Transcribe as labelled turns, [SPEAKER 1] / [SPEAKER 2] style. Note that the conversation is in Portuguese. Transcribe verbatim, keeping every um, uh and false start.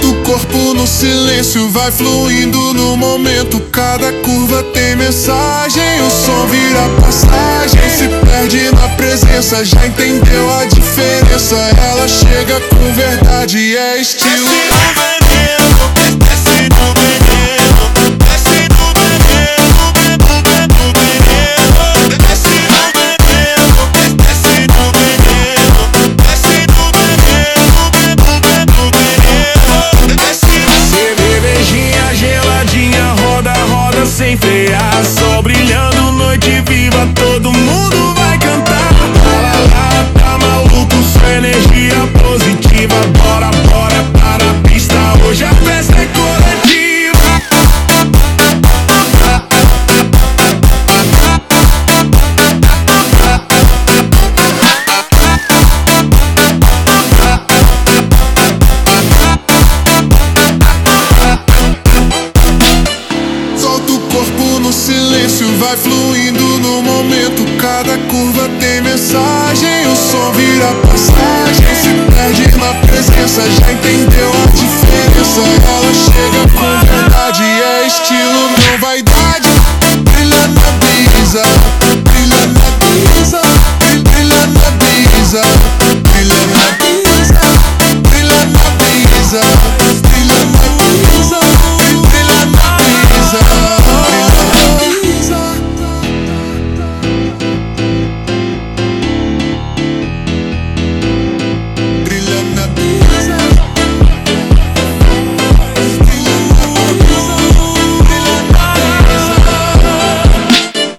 [SPEAKER 1] Solta o corpo no silêncio, vai fluindo no momento. Cada curva tem mensagem, o som vira passagem. Se perde na presença, já entendeu a diferença. Ela chega com verdade, é estilo.
[SPEAKER 2] Desce no veneno, desce no veneno, desce no veneno, desce no veneno, desce no veneno, desce no veneno, no veneno, desce no veneno.
[SPEAKER 3] Cervejinha geladinha, roda, roda sem frear. Sol brilhando, noite viva, todo mundo vai cantar. Lá, lá, lá, tá maluco, só energia positiva. Bora, bora, para a pista, hoje a festa é coletiva.
[SPEAKER 1] Solta o corpo no silêncio, vai fluindo no momento. Cada curva tem mensagem, o som vira